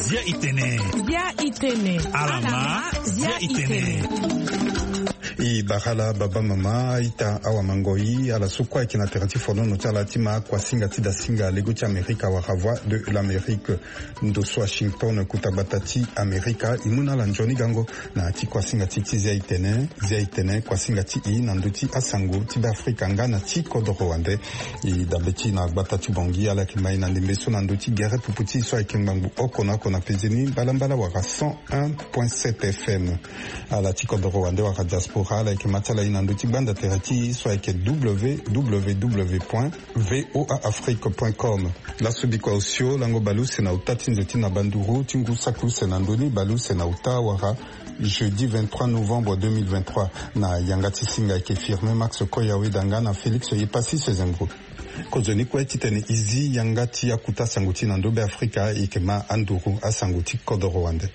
Zia Itene. Alama Zia Itene. I Bahala Baba Mama Ita Awamangoi à la Sokwa qui n'a terati fono notala tima kwa singa tida singa legochi Amerika wa havwa de l'Amérique ndoso Washington kutabatati Amerika imuna lanjoni gango na ati kwa singa titi Zia Itene kwa singa ti na nduti asango tiba Afrika ngana ti kodo Rwande I dabeti na batati bongi ala kimai na ndimbeso na nduti gere puputi so ikimbangu okona kona pezeni balambala waka 101.7 FM ala ti kodo Rwande waka diaspora ala ke matala inanduti banda terati so ke www.voaafrique.com la subiko osio lango balu sena utati nzeti na banduru tingu saku sena ndoni balu sena utawara jeudi 23 novembre 2023 na yangati singa ke firme Max Koyawe danga na Félix Yepasi Sezengro kozoni kwa titene izi yangati yakuta sanguti na ndobe Afrika ikema anduru asanguti kodo Rwanda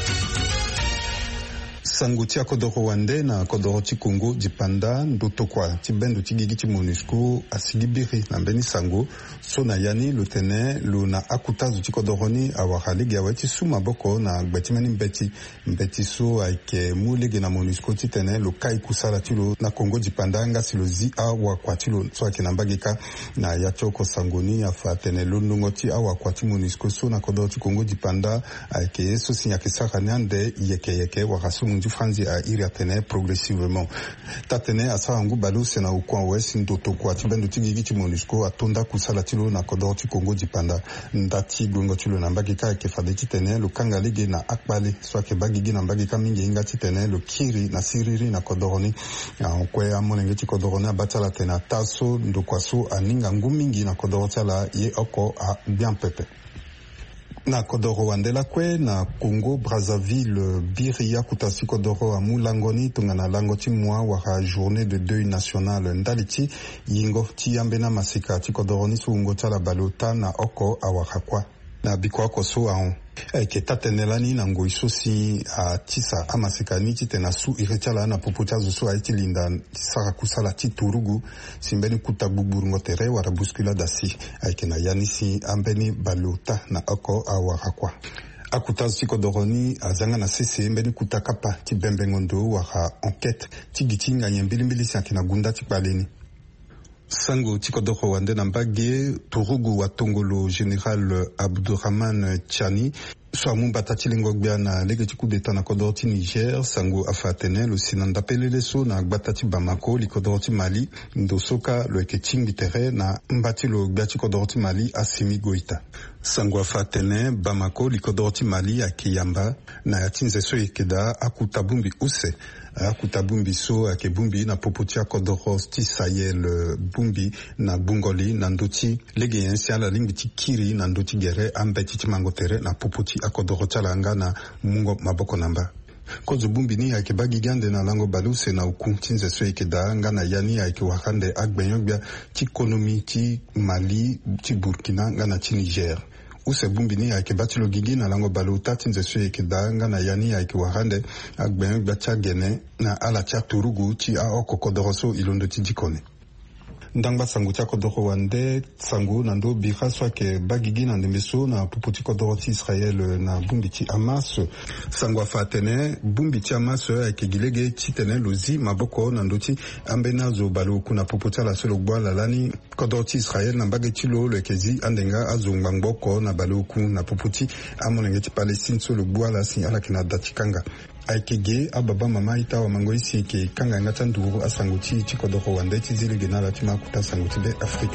sanguti ya kodo Rwanda na kodo ti Congo dipanda ndoto kwa tibendo tigigi ti MONUSCO asilibiri na mbeni sango so na yani lutene luna akutazu ti kodo roni awahaligi aweti suma boko na gbetimeni mbeti so aike mulege na MONUSCO titene lo kai kusala tilo na Congo dipanda nga silozi awa kwa tilo so akina mbagika na yachoko sangoni afatene lundungo ti awa kwa ti MONUSCO so na kodo ti Congo dipanda aike so sinya kisaka nyande yeke wakasu du franzi a iriatene progressivement tatene asa angu balu sena ukwa wesi ndoto kwa tibendo tigigi ti MONUSCO atonda kusala tilo na kodo ti Congo dipanda ndati gongo tilo na mbagika ke fadeti tene lo kanga lege na akbale so ke bagigi na mbagika mingi inga ti tene lo kiri na siriri na kodoroni kwe amonenge ti kodoroni abatala tena taso ndokwa so aninga ngumingi na kodoro tala ye oko a bien pepe na kodoro wandela kwe na Congo Brazzaville biria kutasi kodoro amu langoni tungana lango ti mwa waka journée de deuil national ndaliti yingo ti yambena masika ti kodoro ni suungo tala balota na oko awaka kwa na bikwa koso aon ke tatenelani na ngoi sosi a tisa amasika ni titena su irechala na popota zo a itilinda sara kusala ti turugu simbeni kutabuburu ngotere wara buskula dasi ke na yanisi ambeni balota na oko awarakwa akutazo ti kodoroni azanga na sese mbeni kutakapa ti bembe ngondo wara enquête ti gitinga nyembilimbili si akina gunda ti kbaleni sango ti kodo Rwanda na mbage turugu wa tongolo général Abdourahmane Tchani so amu batati lengogbia na lege ti coup d'état na kodo ti Niger sango afatene lo sinanda pelele so na batati Bamako li kodo ti Mali ndosoka lo eke tingi tere na mbati lo gbia ti kodo ti Mali Assimi Goïta sango afatene Bamako li kodo ti Mali akiyamba na yatinze so ekeda akutabumbi use akutabumbi so ake bumbi na popotia kodoros ti Sahel bumbi na bungoli na ndoti lege yensi ala limbi ti kiri na ndoti gere ambeti ti mangotere na popoti akodoro chalanga na mungo maboko namba kozo bumbi ni ake bagi gande na lango baluse na uku tinze so eke da nga na yani ake wakande agbenyogbia ti konomi ti Mali ti Burkina nga na ti Niger use bumbi ni ake batilo gigi na lango balota tinze so eke da nga na yani ake wakande agbenyogbia ti agene na ala ti aturugu ti aoko kodoroso ilondo ti dikone ndangba sangu tia kodoro wande sangu nando bira so ke bagigi na ndembeso na puputi kodoro ti Israel na bumbi ti Hamas sangu afatene bumbi ti Hamas ke gilege ti tene lozi maboko nando ti ambena zo balo kuna puputi ala solo gbo la lani kodoro ti Israel na mbage ti lo kezi andenga azo ngbangbo na balo ku na puputi amonenge ti Palestine solo gbo la si ala kina datikanga aikege ababa mama ita wa mangoisi ke kanga ngata nduru asanguti ti kodoro wande ti zile genala ti makuta sanguti be Afrika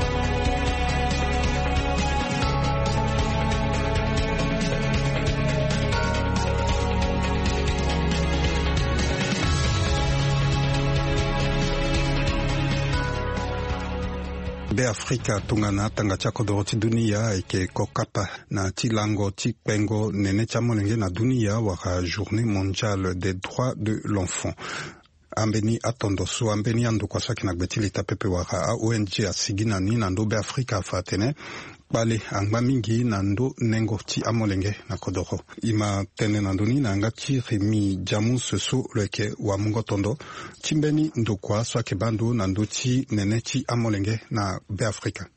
be Afrika tungana tanga cha kodoro ti dunia eke kokapa na ti lango ti pengo nene cha molenge na dunia waka journée mondiale des droits de l'enfant ambeni atondo so ambeni ando kwa saki na gbetili tapepe waka a ONG asigina ni na ndo be Afrika fatene bale angba mingi na ndo nengo ti amolenge na kodoro ima tene na ndoni na anga ti remi jamu so leke wa mungo tondo timbeni ndo kwa so ke bando na ndo ti nene ti amolenge na be Afrika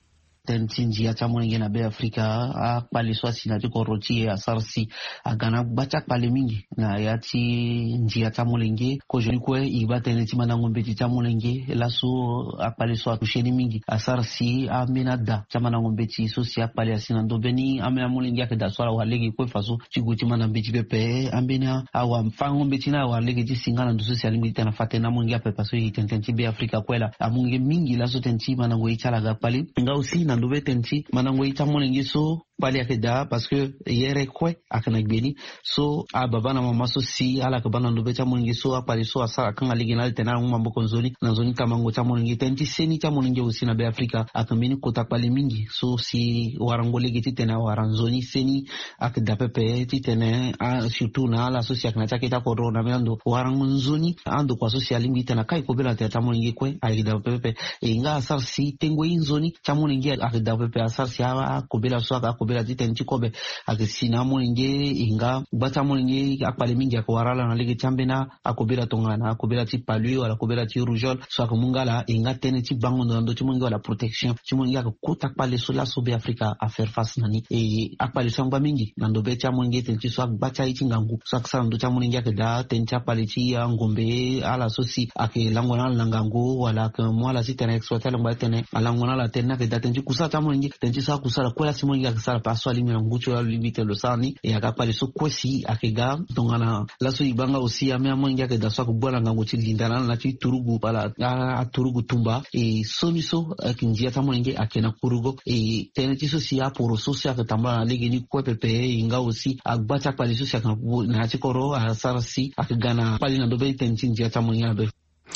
tentinji ya chamulenge na be Afrika a pale swasi na tiko roti asarsi agana bacha pale mingi na yati njia chamulenge ko joli kwe iba teneti manango mbeti chamulenge laso a pale swa tusheni mingi asarsi amenada chamanango mbeti so si a pale asina ndobeni amena mulenge akeda swala walege kwe faso chiguti mana mbeti pepe ambena awa mfango mbeti na walege jisingana nduso si alimbi tena fatena mulenge apepa so yitentenchi be Afrika kwela amunge mingi laso tenchi manango ichala pale nga aussi na ndobe tenchi manango ichamulenge so pale akeda parce que yere kwe akana gbeni so baba na mama so si ala ka bana ndobe chamulenge so apale so asa kanga ligina tena ngumambo konzoni na zoni kamango chamulenge tenchi seni chamulenge aussi na be Afrika akamini kota pale mingi so si warangolege titena waranzoni seni akeda pepe titene surtout na ala so si akana chaketa corona mendo waranzoni ando kwa social limbi tena kai kobela chamulenge kwe akeda pepe inga asar si tengo inzoni chamulenge akeda pepe asar si kobela so akobela titenchi kobe akisina mulenge inga bata mulenge akpale mingi akwarala na lege chambena akobela tongana akobela ti palu wala akobela ti rougeole so akumungala inga tene ti bango ndo chimungi wala protection chimungi akota akpale so la so be Afrika a faire face nani akpale so ngba mingi nando be chamulenge tenchi so akbacha iti ngangu so aksara ndo chamulenge akeda tenchi akpale ti ngombe ala so si akilangona na ngangu wala ke mwala si tene exploiter ngba tene alangona la tene akeda tenchi kusa chamulenge tenchi so kusala kwela chimungi akisala paso alimi ngucho ya limite lo sani akapale so kwesi akega tongana laso ibanga aussi ame amongi akeda so kubwana ngango ti lindana na ti turugu pala turugu tumba somiso akinjia tamonge akena kurugo tene ti so si aporo so si akatamba na lege ni kwa pepe inga aussi agbata pale so si akana ti koro asarasi akagana pale na dobe tenchi njia tamonge abe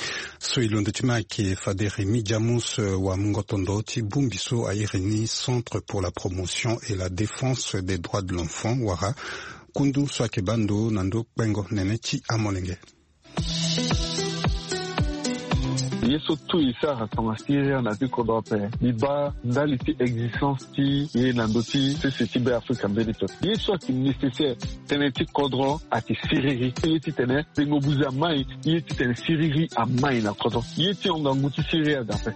so ilondo timaki Faderimi Jamus wa Mungotondo ti bumbiso a irini Centre pour la promotion et la défense des droits de l'enfant wara kundu swakebando nando bengo nene ti amolenge yeso tu isa rasanga Syria na tiko dope liba ndali ti existence ti ye nandoti c'est be Afrika benito yeso ki nécessaire tene ti kodro ati siriri yeti tene bengo buza mai yeti tene siriri a mai na kodro yeti onga nguti Syria dape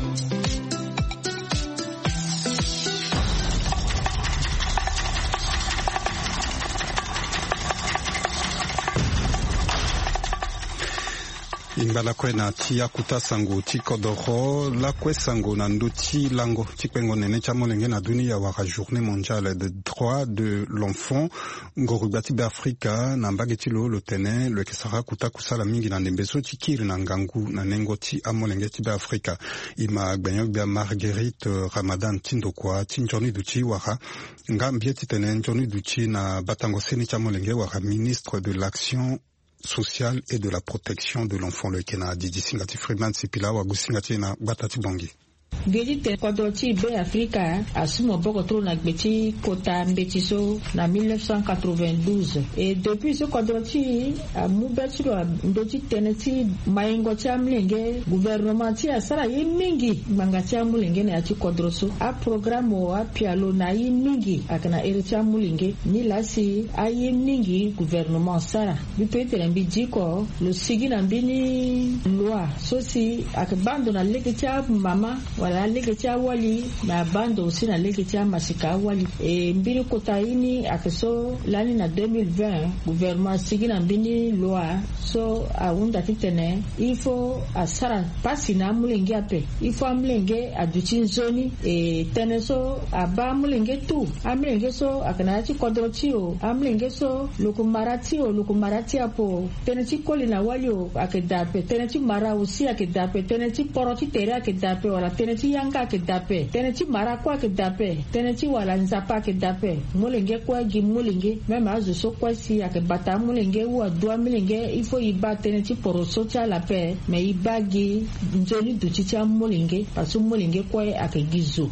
Imbala kwe na tia kuta sango ti kodoro la kwe sango na ndoti lango ti kwengo nene chamolenge na dunia waka journée mondiale de droits de l'enfant ngorubati be Afrika na mbage lo tene le kesara kuta kusala mingi na ndembeso ti kiri na ngangu na nengo ti amolenge ti be Afrika ima gbenyo be Marguerite Ramadan Tindokwa tinjoni duchi waka ngambie ti tene njoni duchi na batango seni chamolenge waka ministre de l'action sociale et de la protection de l'enfant le Kenya Didi Singati Freeman Sipila wa Gusingati na Batati Bongi Gedi kodoti be Afrika asumo boko tro na gbeti kota mbetiso na 1992 et depuis ce kodoti mubetiro ndoti teneti mayengo chamlenge gouvernement ti asara yimingi mangati amulenge na ti kodroso a programme a pialo na yimingi akana ericha mulenge ni lasi a yimingi gouvernement sara bipetere mbijiko lo sigina mbini loi sosi akabando na lekecha mama wala lekecha wali na bando aussi na lekecha masika wali mbiri kota ini akeso lani na 2020 gouvernement sigina mbini loi so aunda titene ifo asara pasi na mulenge ape ifo amulenge aduchi zoni teneso aba mulenge tu amulenge so akana chi kodrotio amulenge so lukumarati apo teneti koli na walio akedape teneti mara aussi akedape teneti poroti tere akedape wala teneti yanga akedape teneti mara kwa akedape teneti wala nzapa akedape mulenge kwa gi mulenge mema azu so kwa si akebata mulenge wa dua mulenge ifo iba teneti poroso cha la pe me iba gi njoni duchicha mulenge pasu mulenge kwa akegizo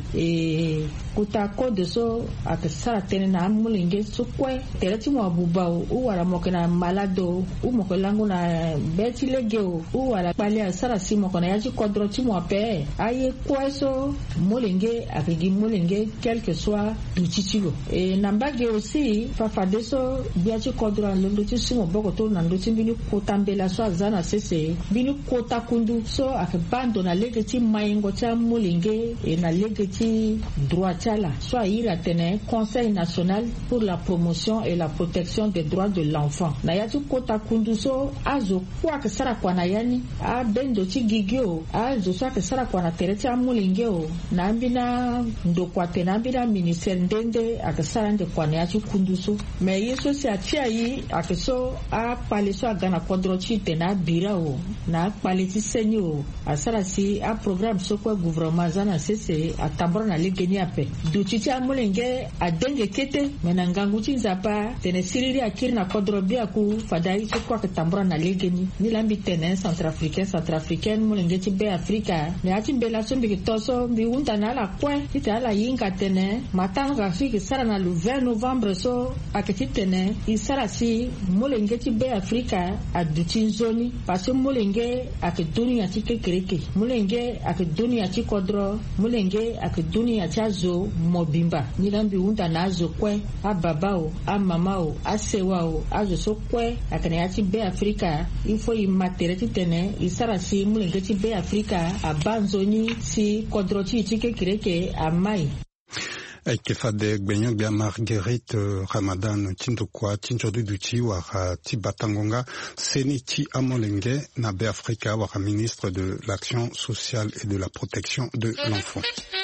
kuta kode so akesara tene na mulenge so kwa tereti mo abubao u wala mokena malado u mokelango na beti legeo u wala pali asara simo kona yaji kodroti mo pe aye kweso molenge akigi molenge quel que soit duchitilo e nambage aussi fafadeso biachi kodra londoti sumo bokoto nandochi bini kotambela so azana sese bini kota kundu so akbando na legeti mayengo cha molenge e na legeti droit chala so ira tene Conseil national pour la promotion et la protection des droits de l'enfant na yatu kota kundu so azo kwa kesara kwa na yani a bendo chi gigio azo so kesara kwa na tereti molenge o na ambina ndokwa tena ambina ministère ndende akesara nde kwa na yatu kundu so me yeso si atia yi akeso a paleso agana kodrochi tena bira o na paleti senyo asara si a programme so kwa gouvernement zana sese atambora na legeni ape duchichi molenge adenge kete menangangu chinzapa tene siriri akiri na kodrobia ku fadai so kwa ketambora na legeni nilambi tene centrafricaine molenge chibe Afrika ne achimbe la sombi kitoso mbi unta na la kwe ita la yinga tene matano ga fiki sara na le 20 novembre so aketi tene isara si molenge chibe Afrika aduchi zoni parce molenge akeduni ya chike kereke molenge akeduni ya chikodro molenge akeduni ya chazo mobimba nilambi unta na zo kwe ababao amamao asewao azo so kwe akane ya chibe Afrika ifo imatere tene isara si molenge chibe Afrika abanzoni si kodrochi chike kereke amai Kefade Gbenyo Bia Marguerite Ramadan Tindukwa Tinjodu Duchi Wara Tibatangonga Senichi Amolenge Nabe Afrika Wara ministre de l'Action sociale et de la protection de l'enfant.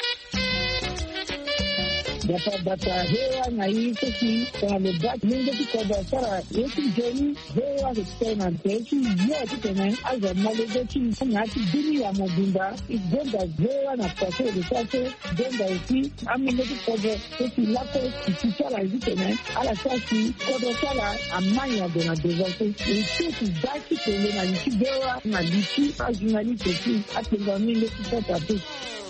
Data hewa na hizo ki kwa lebak mingi kwa sara yetu jeni hewa kitena techi yote tena aza malezi na kidini ya mobimba igenda hewa na pase de pase genda uki amile kwa techi lapo kisala hizo tena ala sasi kwa sala amanya dona devote iti daki tele na kidewa na lichi ajunali techi atenga mingi kwa tatu.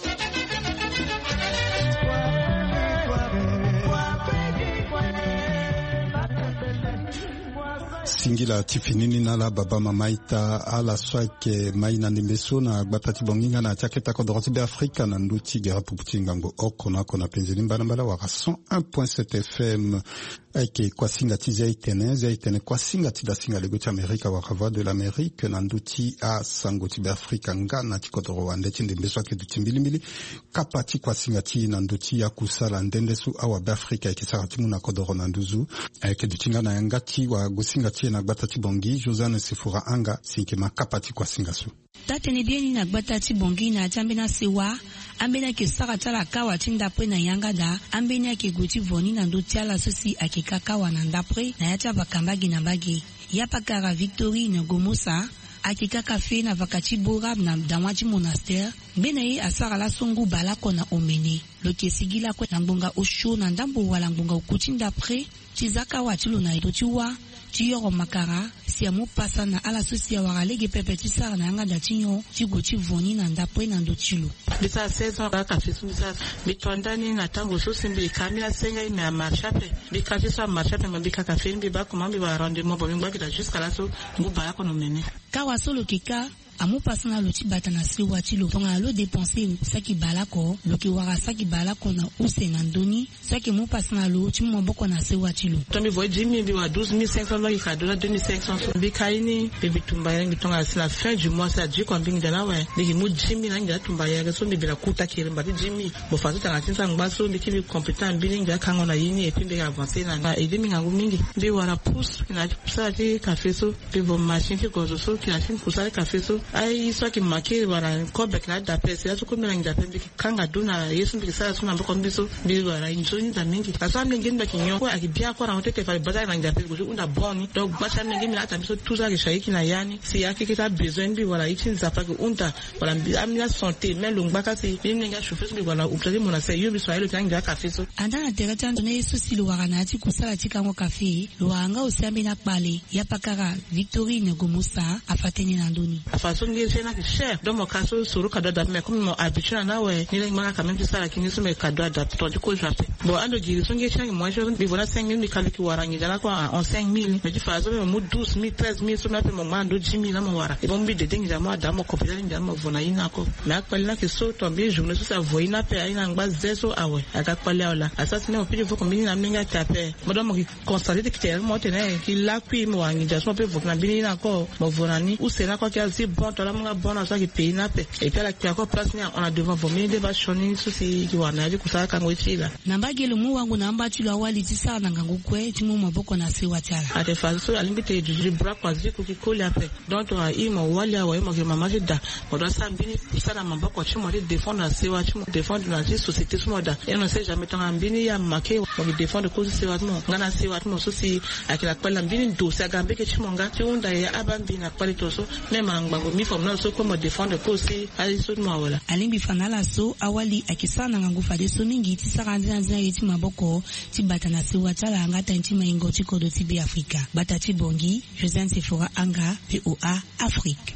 Singila tifinini nala baba mamaita ala swake maina nimbeso na gbatati bonginga na chaketa kodoroti be Afrika na nduti gera puputinga ngo okona kona penzeli mbala waka 101.7 FM ake kwa singa tizia itene kwa singa tida singa lego cha Amerika waka voix de l'Amérique na nduti a sangoti be Afrika ngana tikodoro wande tinde mbeso ake duti mbili kapati kwa singa ti na nduti ya kusala ndendesu awa be Afrika ake sarati muna kodoro na nduzu ake dutinga na yangati wa gusinga na gbatati bongi Josane Sifura anga sinke makapati kwa singasu tatene bieni na gbatati bongi na jambena sewa ambena ke saratala kawa tinda pre na yangada ambena ke guti voni na ndotiala sosi akikaka wana ndapre na yacha bakambagi na bagi yapakara Victory na Gomosa akikaka fe na vakati borab na damwaji monastère bena ye asara la songu balako na omene loke sigila kwa ngbonga osho na ndambo wala ngbonga ukutinda pre chizaka wachilo na idotiwa Tiyoro makara siamu pasa na ala sosia waralege pepeti sara na yanga datinyo chiguchi voni na ndapwe na ndochilo. Bisa 16 ans ka fisu bisa mitondani na tango so simbi kamila senga ime a marchape bikafi so marchape mbika ka film biba komambi ba rendement bo ngba kita jusqu'à la so nguba yako no mene. Kawa solo kika amu pasana lo tibata na siwa chilo tonga lo dépenser saki balako lo ki wara saki balako na use na ndoni saki mu pasana lo timu mboko na siwa chilo tombi voy jimi bi wa 12500 lo ka dola 2500 bi kaini bi tumba yangi tonga à la fin du mois ça dit combien de là ouais ni mu jimi na ngi tumba yangi so bi la kuta kire mbati jimi bo faso tanga tinsa ngbaso ndi ki compétent bi ngi kango na yini et puis bi avancer na et demi ngangu mingi bi wara pousse na ça ti café so bi bo machine ki gozo so ki machine pousse café so ai so ki make wala kobe kla da pesa ya ko mena nda pembe kanga duna yesu mbikisa suna mboko mbiso bi wala injoni da mingi asa mingi nda kinyo ko akibia ko rawote te fa baza na nda pembe unda boni donc bacha mingi mina ata mbiso tuza ke shaiki na yani si yake kita besoin bi wala itinza pa ko unda wala amina santé mais longba ka si mingi nga chauffeur bi wala uptali mona se yo bi so ile tanga kafe so andana tereta ndone yesu si lo wara na ati kusala tika ngo kafe lo wanga usiambi na kpale ya pakara Victory ne Gomosa afateni na ndoni afaso ngi na cher donc mon cadeau sur le cadeau d'admet comme mon habitude na ouais ni les manga quand même ça la qui ne se met cadeau d'admet donc ko jappe bon ando jiri songe changi moi je bi voilà 5000 ni kali ki wara ngidala kwa en 5000 mais tu fais ça mo 12000 13000 so na pe mo mando 10000 na mo wara e bon bi de dengi jama da mo kopela nda mo vona ina ko na kwalina ke so to bi journée so ça voina pe ina ngba zeso awe aka kwala ola asasine mo pidi foko mbini na mninga tape mo do mo ki constater que mo tene ki la kui mo ngida so pe vokna bini na ko mo vona ni ou c'est là quoi qu'il bon to la mo bon ça qui pays na pe et puis la qui encore place ni on a devant vomir de bachoni so si ki wana ji kusaka ngwechila nambagelo mu wangu namba chilo awali tisana ngangu kwe timu maboko na sewa tala ate faso alimbite du bras croisé ko ki kole après donc to a imo wali awa mo ke mama jida mo do sa bini sana maboko chimo de défendre na sewa chimo défendre na société somoda et on sait jamais tant bini ya make mo ke défendre cause sewa mo ngana sewa mo so si akila kwala bini do sa gambe ke chimo nga ti unda ya abambi na kwali to so même ngbango mi fom na so ko mo défendre cause ali so mo wala alimbi fanala so awali akisana ngangu fade so mingi tisaka nzina yeti maboko tibata na sewa tala ngata ntima ingo tikodo tibi Afrika batati bongi Josène Sephora Anga POA Afrique.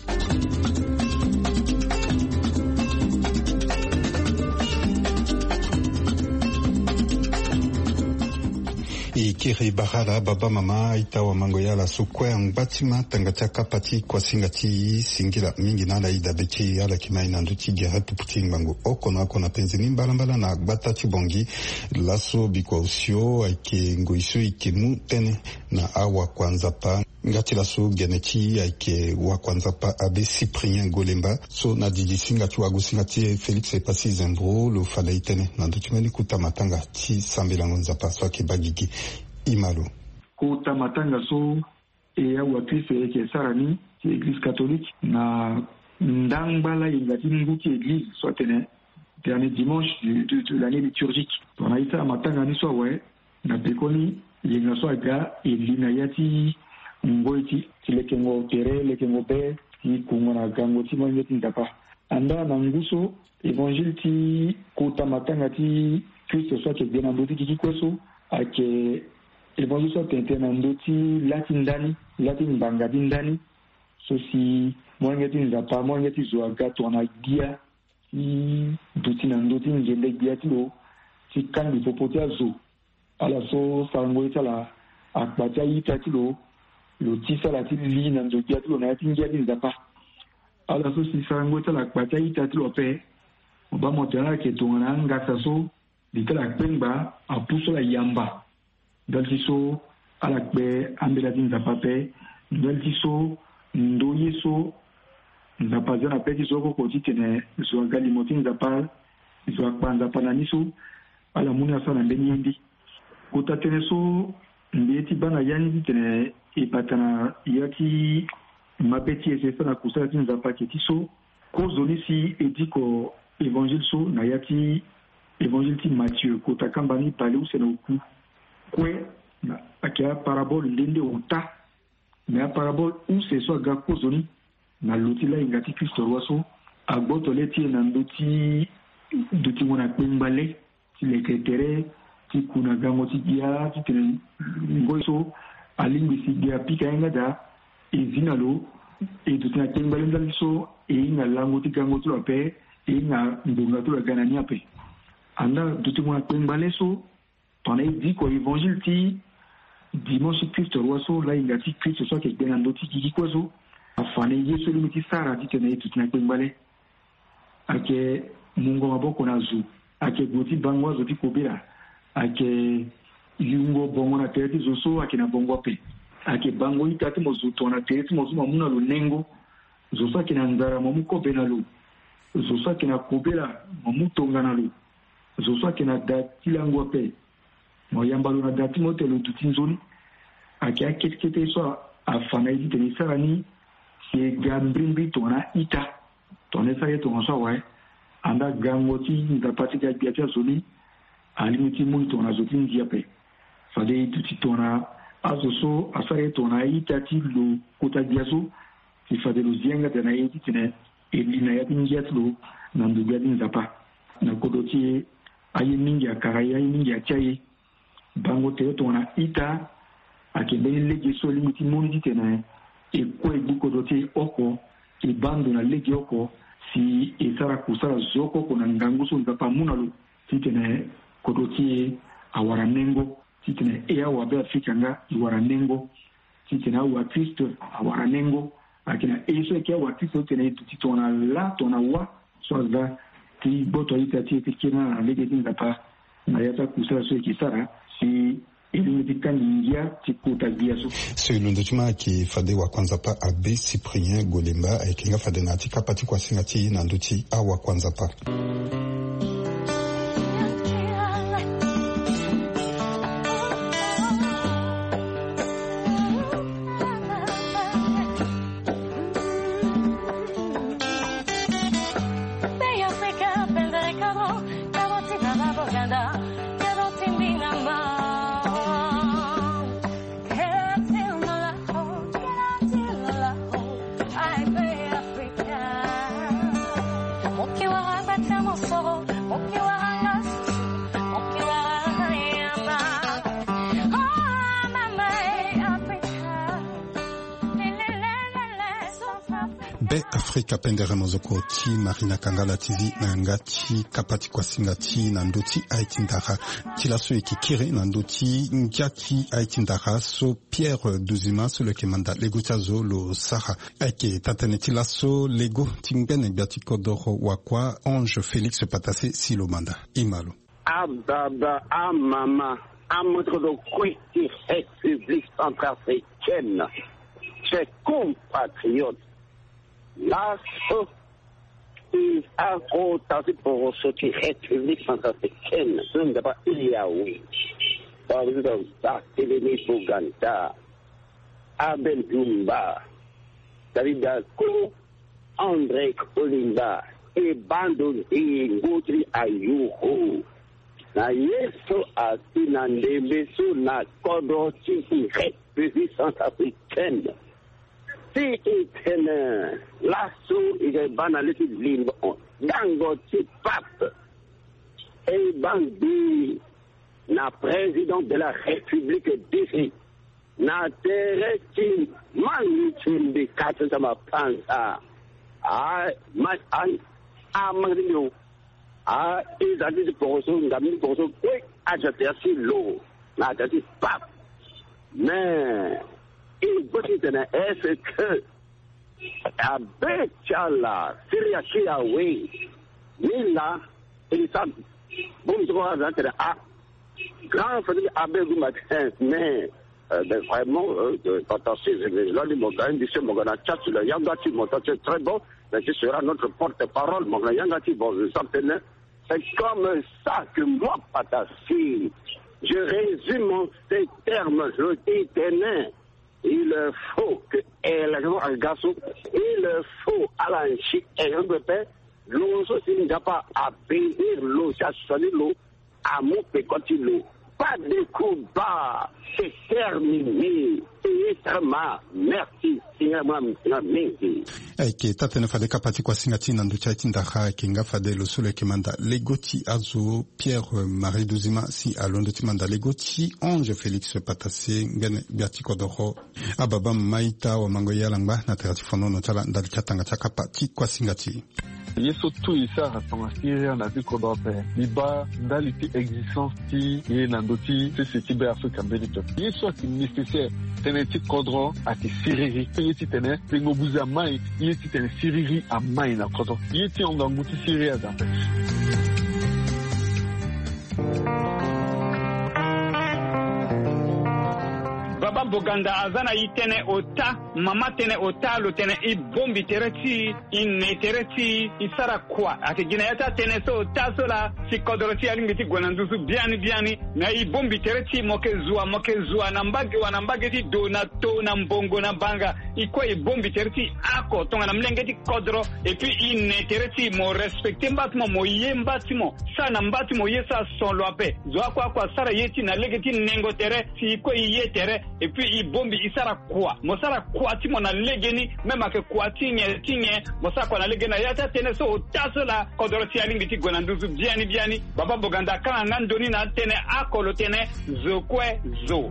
Ikiri Bahara baba mama itawa mangoya la sukwe ngbatima tangatia kapati kwa singati singila mingi nala ida bechi ala kimai nanduti gere puputi mbangu oko na penzini mbalambala na batati bongi laso bikwa usio aike ngoisu ike mutene na awa kwanza pa ngati laso geneti aike wa kwanza pa abe Cyprien Golemba so na didi singati wagu singati Felix Epasi Zembro lo fala itene nanduti meni kuta matanga ti sambila ngonza pa so ake bagigi Imalo. Kuta matanga so ya wakristo yake sarani ci église catholique na ndambala ingati nguki église soit tene dernier dimanche de l'année liturgique. On a été à matanga ni so ouais na pekoni yenga so aga elina yati ngoiti tilekengo tere lekengo be ti kungona gango ti mo ngeti ndapa. Anda na nguso évangile ti kuta matanga ti Christ soit ke bien andoti ki kweso ake évangile soit tentenandoti latin bangadi ndani so si mwangeti nzapa mwangeti zoaga tona gia si duti nandoti ngende gia tilo si kandi popote azo ala so sango itala akbatia yita tilo lo tisa la tili li nando gia tilo na yati ngia nzapa ala so si sango itala akbatia yita tilo pe oba motera ke tona ngasa so ditala kpengba apuso la yamba daltiso alakbe ambelati nzapape daltiso ndoyeso nzapaza na peti soko koti tene so gali moti nzapa so akpanza pananiso ala muna sana ndeni kota tene so ndieti bana yani tene ipatana yati mapeti ese sana kusati nzapa ketiso ko zonisi ediko évangile so na yati évangile ti Matthieu kota kambani pale ou sena oku kwe na akia parabole ndende uta na parabole où c'est soit gako zoni na loti la ingati Kristo waso agboto leti na nduti duti mona kpembale ti leketere ti kuna gango ti dia ti tene ngoiso alingi si dia pika ingada ezinalo e duti na kpembale ndaliso e inga lango ti gango ti lope e inga ndonga to ganani ape anda duti mona kpembale so on a dit qu'au évangile ti dimanche Christ roaso la ingati Christ so ke bena ndoti ki kwazo afane yeso limiti sara ti tene tout na kpembale ake mungo maboko na zu ake goti bangwa zo ti kobela ake yungo bongo na tete zo so ake na bongo pe ake bango itati mo zo tona tete mo zo mamuna lo nengo zo so ake na ndara mo muko bena lo zo so ake na kobela mo mutonga na lo zo so ake na dati langwa pe moyambalo na dati motelo tutinzoni akia ketkete so afana idi teni sarani se gambrimbi tona ita tona sare tona so wa anda gangoti ndapati ga biatia zoni alimuti mun tona zoti ndiape fade tuti tona azoso asare tona ita ti lo kota diaso ti fade lo zienga tena yiti tene elina yati ngiatlo na ndugadi nzapa na kodoti ayi mingi akarai ayi mingi achaye bango te tona ita akebeni legi so limiti mundi tena e ko ebuko dote oko e bando na legi oko si e sara kusara zoko kona ngangu so nzapa munalo titene kodoti awara nengo titene ea wa be Afrika nga iwara nengo titene wa Kristo awara nengo akina eso ke wa Kristo tene titona la tona wa soza ti boto itati tikina legeti ngapa na yata kusala kisara si Sulundutuma ki fade wa kwanza pa Abe Cyprien Golemba aikinga fade na tika pati kwa singati na nduti awa kwanza pa. Afrika pendere mozoko ti Marina Kangala tizi na ngati kapati kwa singati na ndoti aitindara tilaso ikikiri na ndoti ngati aitindara so Pierre Duzima so le kemanda lego tazo lo Sara ake tatene tilaso lego timbene biati kodoro wakwa Ange Félix Patassé Silomanda Imalo Ababa amama amodo kwiti République centrafricaine ses compatriotes. L'assaut est à côté pour sortir République centrafricaine. Ce n'est pas Iliaoui. Par exemple, Barthélémy Boganda, Abel Dumba, David Dako, André Kolimba et Bandon et Ngoutri Ayouho. Na yeso ati na ndebeso na kodoti République centrafricaine. Si itene lasso ige banaliti limbo dango ti pape et bandi na président de la République d'ici na tereti manichindi kata sama pansa amanyo izadi poroso ngami poroso kwe ajate asi lo na ajate pape mais est-ce que Abe Chala, Syria Kiawe, Mila, et ça, bon, je crois que c'est grand famille Abe Goumatin, mais vraiment, attention, là, les Mogani, du Mogana Chat, le Yangati, mon c'est très bon, mais ce sera notre porte-parole, Mogana Yangati, bon, c'est comme ça que moi, Patassi, je résume en ces termes, je dis, ténè. Il faut que il faut à l'anchi et un peu l'eau aussi n'a pas à payer l'eau, ça sonne l'eau, à mon petit l'eau. Pas de coup bas, c'est terminé. Merci. Eke tatene fade kapati kwa singati na nducha itindaka kenga fade lo sole kemanda legoti azo Pierre Marie Duzima si alondo timanda legoti Ange Félix Patassé ngene biati kodoro ababa maita wa mango yalangba na terati fono no tala ndali chatanga chakapati kwa singati. Yeso tu isa rasanga Syria na ziko dope liba ndaliti existence ti ye nandoti c'est tibe Afrika benito yeso ki nécessaire teneti kodro ati siriri yeti tene pengobuza mai yeti tene siriri a mai na kodro yeti onganguti Syria zape Baba Boganda azana itene ota mama tene ota lo tene I bombi tereti in tereti isara kwa ati gina yata tene so tasola si kodoroti alingiti gwanandusu biani na I bombi tereti moke zua na mbage ti donato na mbongo na banga ikwa I bombi tereti ako tonga na mlengeti kodro et puis in tereti mo respecte mbatimo mo yembatimo sana mbatimo yesa son loape zwa kwa sara yeti na legeti nengo tere si ikwa iye tere et puis I bombi isara kwa mosara kwa ti mona legeni même ake kwa tinye mosara kwa na legena yata tene so tasola kodoro ti alingi ti gwananduzu biani Baba Boganda kana ngandoni na tene akolo tene zokwe zo.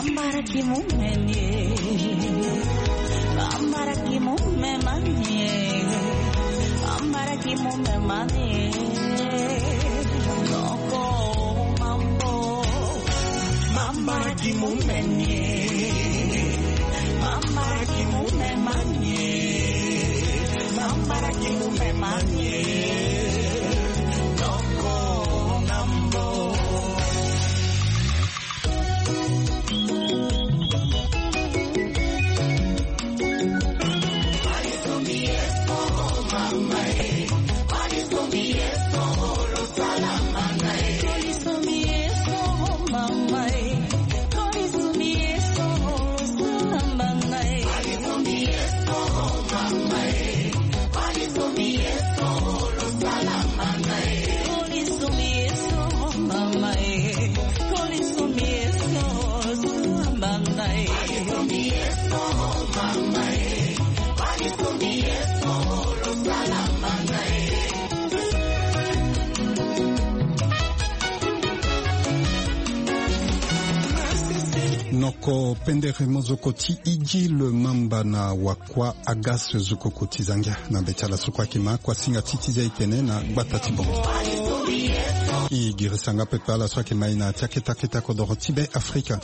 Noko pendere mozokoti iji le mamba na wakwa agas zukokoti zangia na betala sukwa kima kwa singa titiza itene na batati bongi. I girisanga pepala swa kima ina taketa kodoro Tibe Afrika.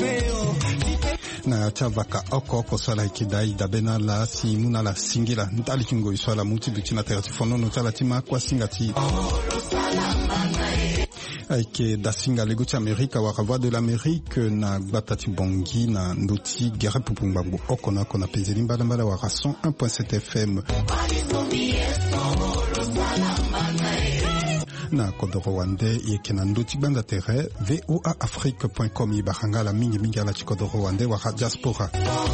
Na chavaka oko sala ikidai dabena la simuna la singila ntali kingo iswala muti butina teratifono notala tima kwa singa ti. Aike da singa leguti Amerika waka voix de l'Amérique na batati bongi na ndoti gere pupungbangu okona kona pezelimba lambala waka 101.7 FM na kodoro wande yeke na ndoti banda tere voaafrique.com ibahangala mingi ala chikodoro wande waka diaspora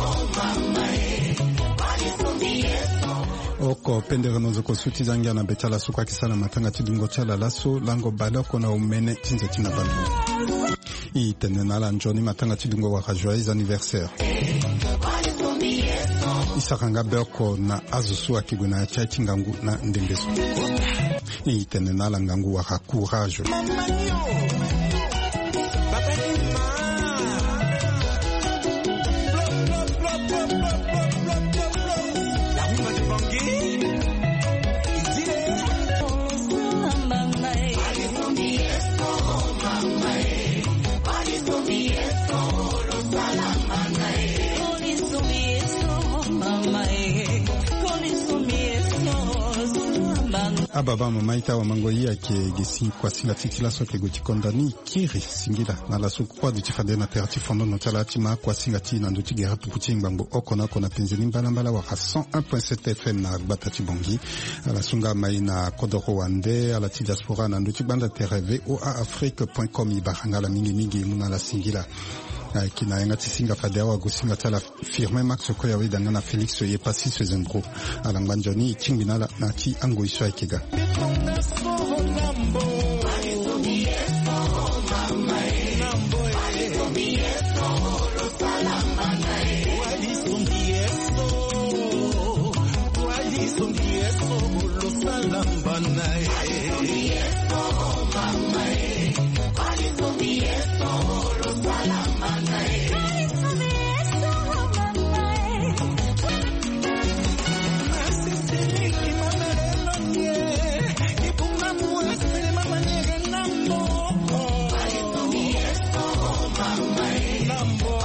oko pendere nozo kosuti zangia na betala sukwa kisana matanga tidungo chala laso lango baloko na umene tinze tina bandu itene na la njoni matanga tidungo waka joyeux anniversaire isakanga beko na azusu akiguna ya chai chingangu na ndembeso itene na la ngangu waka courage ababa mamaita wa mangoyi ake gesi kwa singa titila soke goti kondani kiri singila na la sukwa du tifade na terati fondo no tala tima kwa singa ti na nduti gera pukuting bango okona kona penzeni mbala wa 101.7 FM na batati bongi ala sunga mai na kodoro wande ala ti diaspora na nduti banda tereve oaafrique.com ibahanga la mingi muna la singila kina yenga tisinga fadea wa gusinga tala firme max ko yawe danga na Felix ye pasi se zembro ala nganjoni chimbinala na ti ango iswa ikega Nambo